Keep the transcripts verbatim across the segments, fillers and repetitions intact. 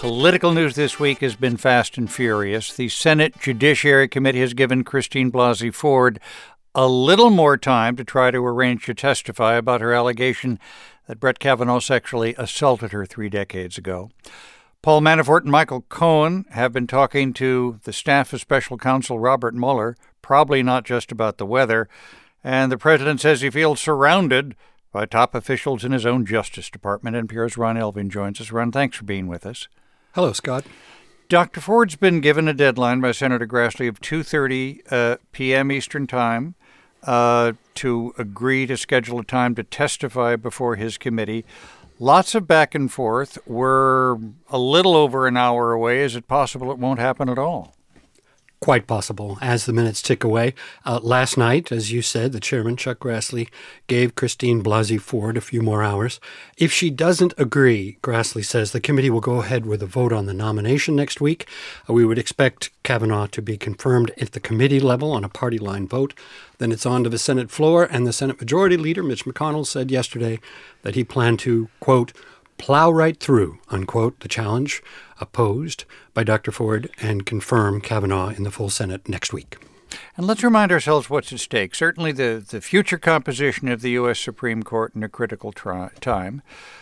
Political news this week has been fast and furious. The Senate Judiciary Committee has given Christine Blasey Ford a little more time to try to arrange to testify about her allegation that Brett Kavanaugh sexually assaulted her three decades ago. Paul Manafort and Michael Cohen have been talking to the staff of Special Counsel Robert Mueller, probably not just about the weather, and the president says he feels surrounded by top officials in his own Justice Department. N P R's Ron Elving joins us. Ron, thanks for being with us. Hello, Scott. Doctor Ford's been given a deadline by Senator Grassley of two thirty uh, p.m. Eastern Time uh, to agree to schedule a time to testify before his committee. Lots of back and forth. We're a little over an hour away. Is it possible it won't happen at all? Quite possible as the minutes tick away. Uh, last night, as you said, the chairman, Chuck Grassley, gave Christine Blasey Ford a few more hours. If she doesn't agree, Grassley says the committee will go ahead with a vote on the nomination next week. Uh, we would expect Kavanaugh to be confirmed at the committee level on a party line vote. Then it's on to the Senate floor, and the Senate Majority Leader, Mitch McConnell, said yesterday that he planned to, quote, plow right through, unquote, the challenge opposed by Doctor Ford and confirm Kavanaugh in the full Senate next week. And let's remind ourselves what's at stake. Certainly the, the future composition of the U S Supreme Court in a critical tri- time.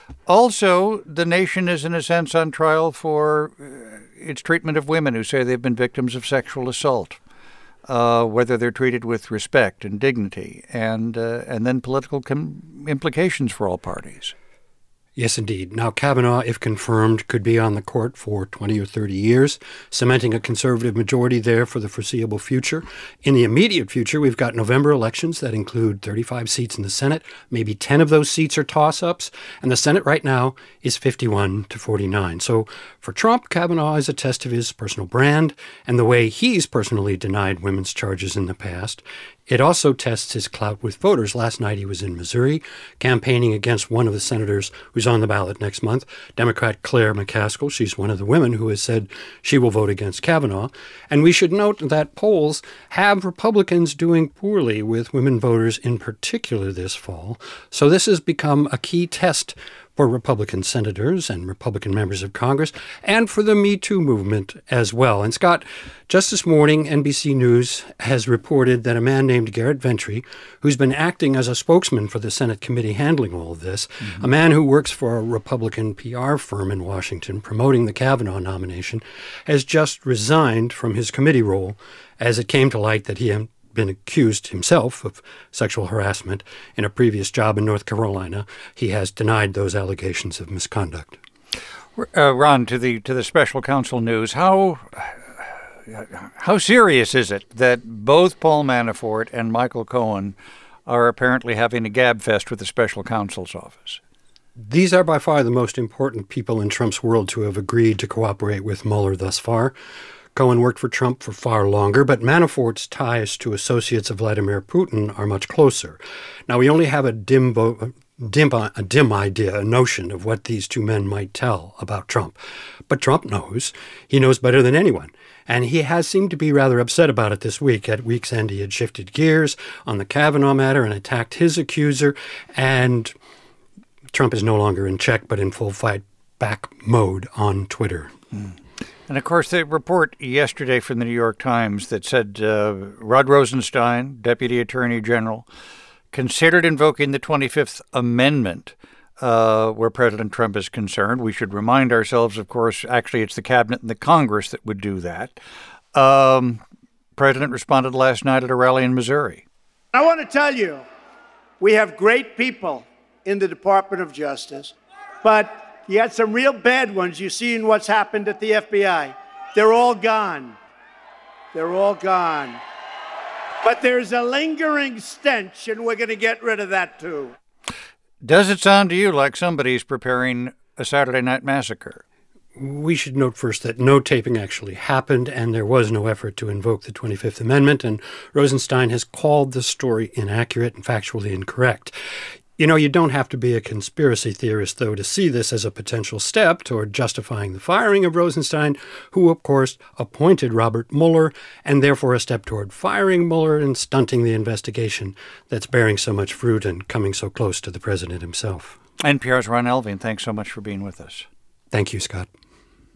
Also, the nation is, in a sense, on trial for uh, its treatment of women who say they've been victims of sexual assault, uh, whether they're treated with respect and dignity, and, uh, and then political com- implications for all parties. Yes, indeed. Now, Kavanaugh, if confirmed, could be on the court for twenty or thirty years, cementing a conservative majority there for the foreseeable future. In the immediate future, we've got November elections that include thirty-five seats in the Senate. Maybe ten of those seats are toss-ups, and the Senate right now is fifty-one to forty-nine. So for Trump, Kavanaugh is a test of his personal brand and the way he's personally denied women's charges in the past. It also tests his clout with voters. Last night he was in Missouri campaigning against one of the senators who's on the ballot next month, Democrat Claire McCaskill. She's one of the women who has said she will vote against Kavanaugh. And we should note that polls have Republicans doing poorly with women voters in particular this fall. So this has become a key test for Republican senators and Republican members of Congress, and for the Me Too movement as well. And Scott, just this morning, N B C News has reported that a man named Garrett Ventry, who's been acting as a spokesman for the Senate committee handling all of this, mm-hmm. a man who works for a Republican P R firm in Washington promoting the Kavanaugh nomination, has just resigned from his committee role as it came to light that he had been accused himself of sexual harassment in a previous job in North Carolina. He has denied those allegations of misconduct. Uh, Ron, to the to the special counsel news, how how serious is it that both Paul Manafort and Michael Cohen are apparently having a gab fest with the special counsel's office? These are by far the most important people in Trump's world to have agreed to cooperate with Mueller thus far. Cohen worked for Trump for far longer, but Manafort's ties to associates of Vladimir Putin are much closer. Now, we only have a dim, bo- dim, a dim idea, a notion of what these two men might tell about Trump. But Trump knows. He knows better than anyone. And he has seemed to be rather upset about it this week. At week's end, he had shifted gears on the Kavanaugh matter and attacked his accuser. And Trump is no longer in check, but in full fight back mode on Twitter. Mm. And, of course, the report yesterday from the New York Times that said uh, Rod Rosenstein, Deputy Attorney General, considered invoking the twenty-fifth Amendment uh, where President Trump is concerned. We should remind ourselves, of course, actually it's the cabinet and the Congress that would do that. Um, President responded last night at a rally in Missouri. I want to tell you, we have great people in the Department of Justice, but you had some real bad ones. You've seen what's happened at the F B I. They're all gone. They're all gone. But there's a lingering stench, and we're going to get rid of that, too. Does it sound to you like somebody's preparing a Saturday night massacre? We should note first that no taping actually happened, and there was no effort to invoke the twenty-fifth Amendment, and Rosenstein has called the story inaccurate and factually incorrect. You know, you don't have to be a conspiracy theorist, though, to see this as a potential step toward justifying the firing of Rosenstein, who, of course, appointed Robert Mueller, and therefore a step toward firing Mueller and stunting the investigation that's bearing so much fruit and coming so close to the president himself. N P R's Ron Elving, thanks so much for being with us. Thank you, Scott.